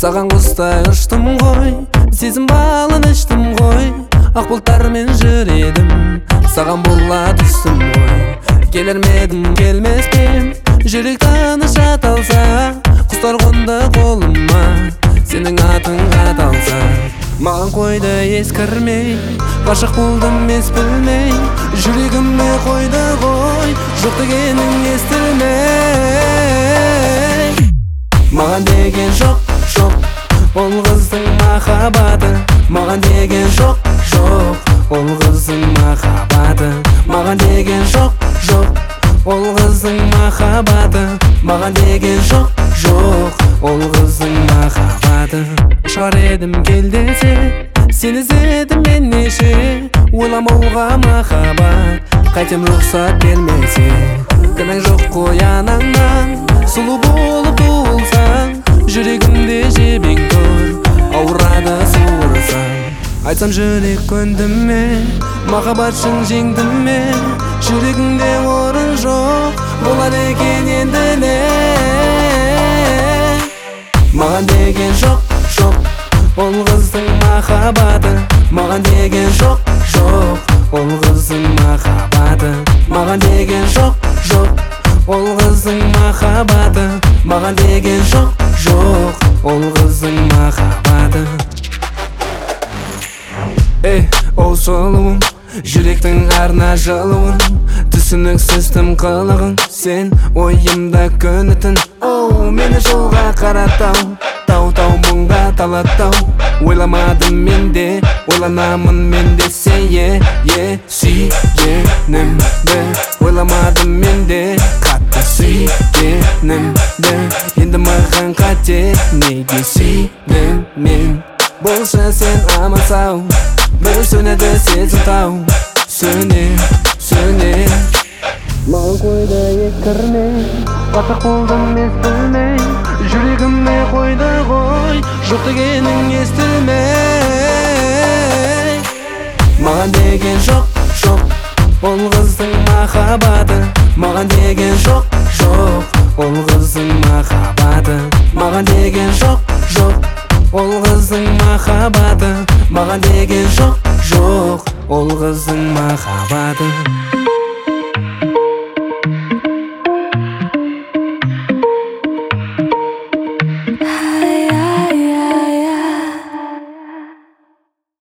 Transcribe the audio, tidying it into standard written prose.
Саған құстай ұштым ғой, сезім балын іштім ғой, ақ бұлттармен жүредім, саған бола түстім ғой. Келер медім, келмес пем, жүрек таныш аталса, құстар қонды қолыма, сенің атыңа талса. Маған қойды ескірмей, ғашық болдым ес білмей, жүрегіме қойды ғой, жоқ дегенің естілмей. Маған деген жоқ, жоқ, ол қыздың махаббаты. Маған деген жоқ, жоқ, ол қыздың махаббаты. Маған деген жоқ, жоқ, ол қыздың махаббаты. Маған деген жоқ, жоқ, ол қыздың махаббаты. Шығар едім кел десе, сен іздедім мен неше, ойламауға махаббат, қайтем рұқсат бермесе. Кінәң жоқ қой анаңнан, сұлу болып туылсаң, жүрегімде жебең тұр, ауырады суырсаң. Айтсам жүрек көнді ме, махаббатшың жеңді ме, жүрегіңде орын жоқ, болады екен енді не. Маған деген жоқ, жоқ, ол қыздың махаббаты. Маған деген жоқ, жоқ, ол қыздың махаббаты. Маған деген жоқ, жоқ, ол қыздың махаббаты. Маған деген жоқ, жоқ, ол қыздың махаббаты. Ол сұлуым, жүректің арна жылуын, түсініксіз тым қылығың, сен ойымда көнетін. Мені жолға қаратау, тау-тау мұңға талаттау. Ойламадым мен де, ойланамын мен де сен сүйгенімді. Ойламадым мен де, қатты сүйгенімді. Енді маған қате, неге сүйдім мен? Болшы сен аман-сау, бір сөнеді сезім тау, сөнер. Маған қойды ескірмей, ғашық болдым ес білмей, жүрегіме қойды ғой, жоқ дегенің естілмей. Маған деген жоқ, жоқ, ол қыздың махаббаты. Маған деген жоқ, жоқ, ол қыздың махаббаты. Маған деген жоқ, жоқ, ол қыздың махаббаты. Маған деген жоқ, жоқ, ол қыздың махаббаты.